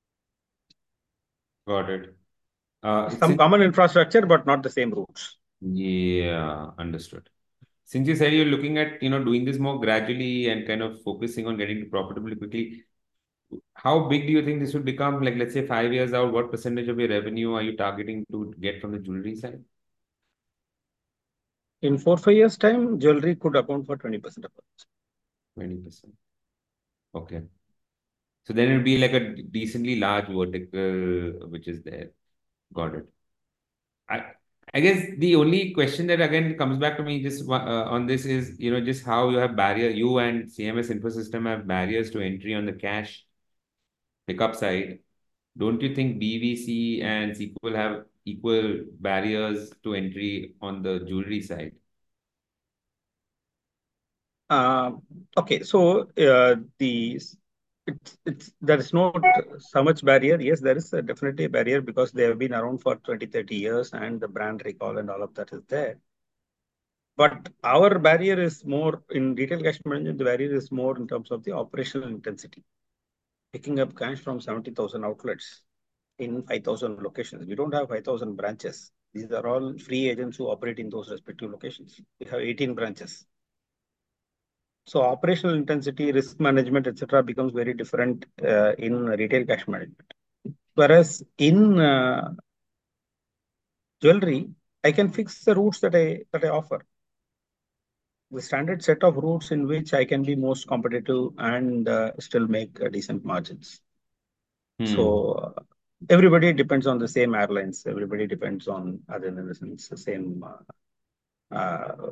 Got it. Uh, Some since, common infrastructure, but not the same routes. yeah, understood. Since you said you're looking at, you know, doing this more gradually and kind of focusing on getting to profitability quickly, how big do you think this would become? Like, let's say five years out, what percentage of your revenue are you targeting to get from the jewelry side? In four five years time, jewelry could account for twenty percent of it. twenty percent. Okay. So then it would be like a decently large vertical, which is there. Got it. I, I guess the only question that again comes back to me just uh, on this is, you know, just how you have barrier, you and C M S Infosystem have barriers to entry on the cash pickup side. Don't you think B V C and S Q L have equal barriers to entry on the jewelry side? Uh, okay, so uh, the it's it's there is not so much barrier. Yes, there is a definitely a barrier because they have been around for twenty, thirty years and the brand recall and all of that is there. But our barrier is more in retail cash management, the barrier is more in terms of the operational intensity. Picking up cash from seventy thousand outlets in five thousand locations. We don't have five thousand branches. These are all free agents who operate in those respective locations. We have eighteen branches. So operational intensity, risk management, et cetera, becomes very different uh, in retail cash management. Whereas in uh, jewelry, I can fix the routes that I that I offer. The standard set of routes in which I can be most competitive and uh, still make uh, decent margins. Hmm. So uh, everybody depends on the same airlines. Everybody depends on, other than the sense, the same uh, uh,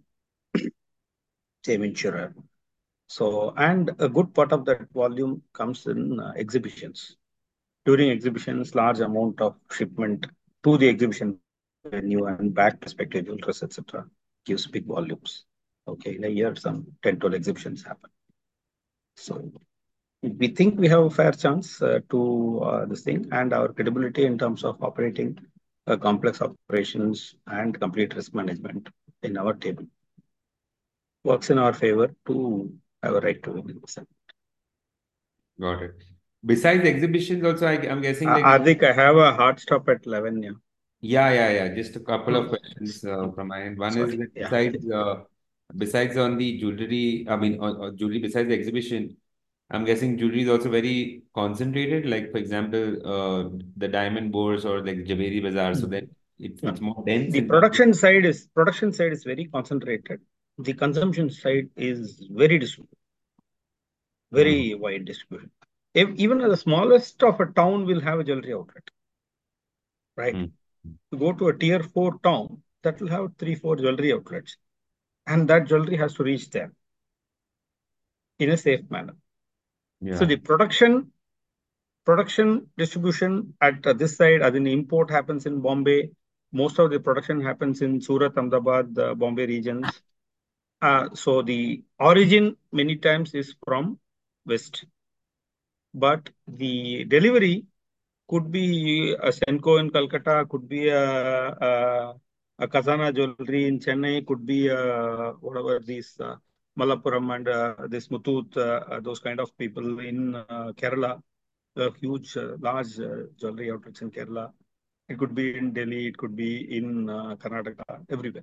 same insurer. So, and a good part of that volume comes in uh, exhibitions. During exhibitions, large amount of shipment to the exhibition venue and back to spectacle jewelers, et cetera, gives big volumes. Okay, in a year, some ten, twelve exhibitions happen. So we think we have a fair chance uh, to uh, this thing, and our credibility in terms of operating uh, complex operations and complete risk management in our table works in our favor to have a right to win in this. Got it. Besides exhibitions, also, I, I'm guessing Uh, like, Hardik, I have a hard stop at eleven. Yeah. yeah, yeah, yeah. Just a couple of Hmm. questions uh, from my end. One is Sorry. that Yeah. besides, uh, besides on the jewelry, I mean, on, on jewelry, besides the exhibition, I'm guessing jewelry is also very concentrated. Like, for example, uh, the diamond bourse or like Jhaveri Bazaar. So that it's Yeah. it's more dense The in terms of. production side is production side is very concentrated. The consumption side is very distributed, very Hmm. wide distribution. If, even the smallest of a town will have a jewelry outlet, right? Hmm. To go to a tier four town, that will have three, four jewelry outlets, and that jewelry has to reach there in a safe manner. So Yeah. the production, production distribution at uh, this side, as in import happens in Bombay. Most of the production happens in Surat, Ahmedabad, the Bombay regions. Uh, so the origin many times is from West, but the delivery could be a Senco in Calcutta, could be a, a, a Kazana jewelry in Chennai, could be a, whatever these uh, Malappuram and uh, this Muthoot, uh, those kind of people in uh, Kerala, uh, huge, uh, large uh, jewelry outlets in Kerala. It could be in Delhi, it could be in uh, Karnataka, everywhere.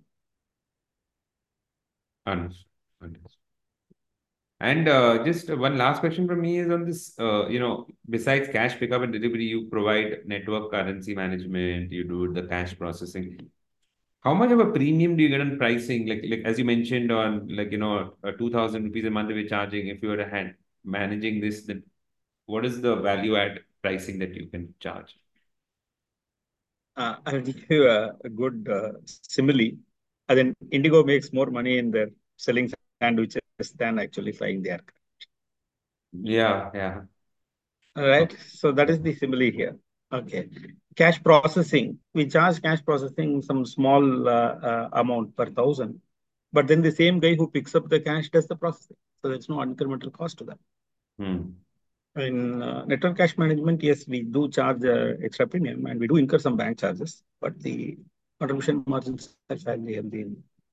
Understood. Understood. And uh, just one last question from me is on this, uh, you know, besides cash pickup and delivery, you provide network currency management, you do the cash processing. How much of a premium do you get on pricing? Like, like as you mentioned on like, you know, uh, two thousand rupees a month we're charging. If you were to hand managing this, then what is the value add pricing that you can charge? Uh, I'll give you a, a good uh, simile. And then Indigo makes more money in their selling sandwiches than actually flying the aircraft. Yeah, yeah. All right. So that is the simile here. Okay. Cash processing. We charge cash processing some small uh, uh, amount per thousand, but then the same guy who picks up the cash does the processing. So there's no incremental cost to that. Hmm. In uh, network cash management, yes, we do charge uh, extra premium and we do incur some bank charges, but the contribution margins are fairly healthy.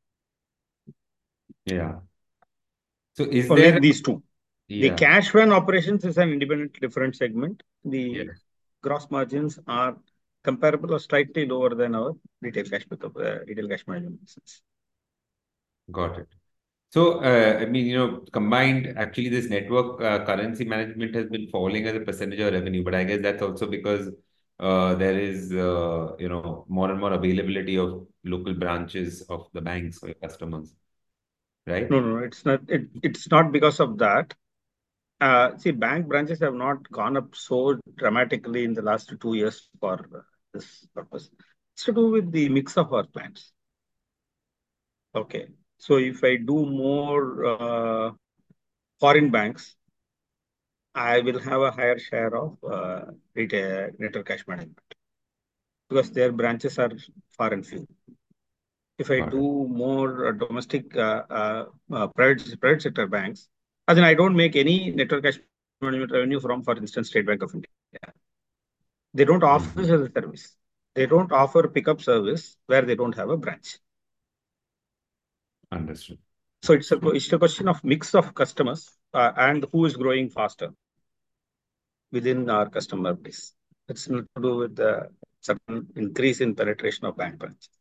Yeah. So is Only there, in these two. The yeah, cash van operations is an independent, different segment. The yeah, gross margins are comparable or slightly lower than our retail cash pickup, uh, retail cash management business. got it. So, uh, I mean, you know, combined, actually, this network uh, currency management has been falling as a percentage of revenue, but I guess that's also because uh, there is, uh, you know, more and more availability of local branches of the banks for your customers, right? No, no, it's not. It, it's not because of that. Uh, see, bank branches have not gone up so dramatically in the last two years for uh, this purpose. It's to do with the mix of our clients. Okay. So if I do more uh, foreign banks, I will have a higher share of uh, retail network cash management because their branches are far and few. If I Got it. do more uh, domestic uh, uh, uh, private, private sector banks, as in I don't make any network cash management revenue from, for instance, State Bank of India. They don't offer Mhm. as a service. They don't offer pickup service where they don't have a branch. Understood. So it's a, it's a question of mix of customers uh, and who is growing faster within our customer base. It's not to do with the sudden increase in penetration of bank branches.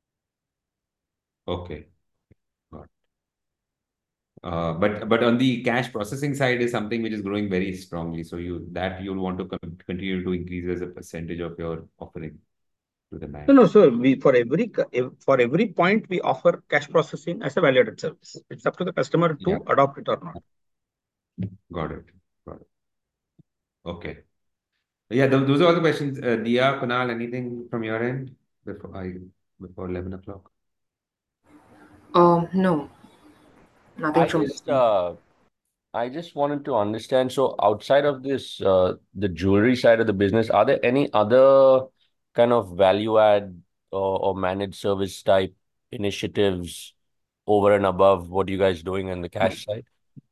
Okay. Got it. Uh, but but on the cash processing side is something which is growing very strongly. So you that you'll want to con- continue to increase as a percentage of your offering to the No, no. banks. So we for every for every point we offer cash processing as a value-added service. It's up to the customer Yeah. to adopt it or not. Got it. Got it. Okay. Yeah, those, those are all the questions. Uh, Dia, Kunal, anything from your end before I before eleven o'clock? Um, no, nothing I from just uh, I just wanted to understand. So outside of this, uh, the jewelry side of the business, are there any other kind of value add or, or managed service type initiatives over and above what you guys doing on the cash side?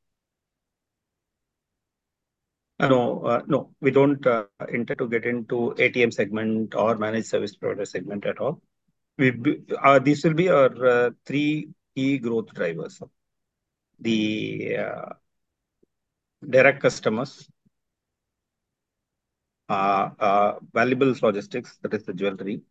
Uh, No, uh, no, we don't uh, intend to get into A T M segment or managed service provider segment at all. We be- uh, These will be our uh, three key growth drivers. The uh, direct customers, uh, uh, valuables logistics, that is the jewelry,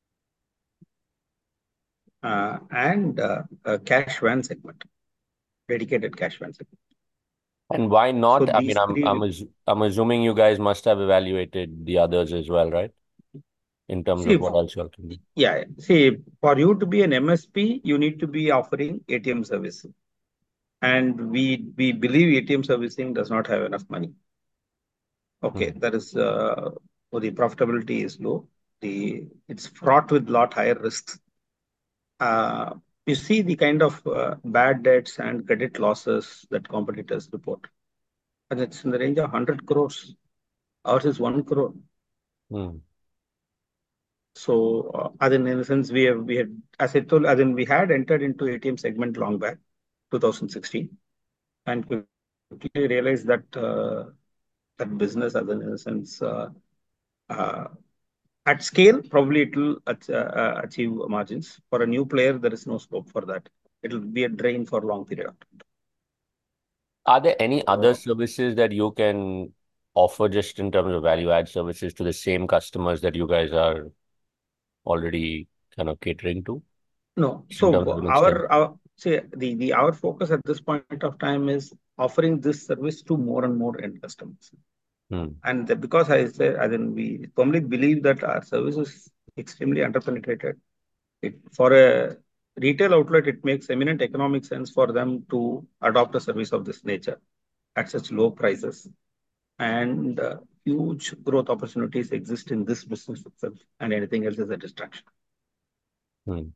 uh, and uh, uh, cash van segment, dedicated cash van segment. And why So not? I mean, these I'm three, I'm will- assu- I'm assuming you guys must have evaluated the others as well, right? In terms see, of what else you all can do. yeah, see, for you to be an M S P, you need to be offering A T M service. And we we believe A T M servicing does not have enough money. Okay, Hmm. that is uh, so the profitability is low. The it's fraught with lot higher risks. Uh, you see the kind of uh, bad debts and credit losses that competitors report, and it's in the range of one hundred crores. Ours is one crore. Hmm. So, uh, as in, in a sense, we have we had, as I told, as in we had entered into A T M segment long back, two thousand sixteen, and quickly realized that uh, that business, as in, in a sense, uh, uh, at scale, probably it will ach- uh, uh, achieve margins. For a new player, there is no scope for that. It will be a drain for a long period of time. Are there any other So, services that you can offer just in terms of value add services to the same customers that you guys are already kind of catering to no. in terms of So an extent? our, our say the, the our focus at this point of time is offering this service to more and more end customers. Hmm. And the- because I say, I mean, we firmly believe that our service is extremely underpenetrated. It, for a retail outlet, it makes eminent economic sense for them to adopt a service of this nature at such low prices. And uh, huge growth opportunities exist in this business itself, and anything else is a distraction. Hmm.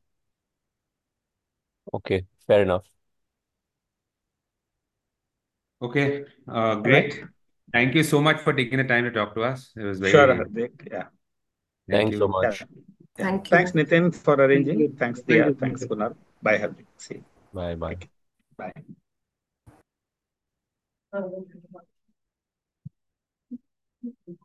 Okay, fair enough. Okay, uh, All great. right. Thank you so much for taking the time to talk to us. It was Sure, very, Hardik. Yeah. thank Thanks so you. Yeah. much. Yeah. Thank Thanks, you. Nitin, for Thank arranging. you. Thanks, Thank Dia. you. Thank Thanks, you. Kunal. Bye, Hardik. See you. Bye bye. Take care. Bye.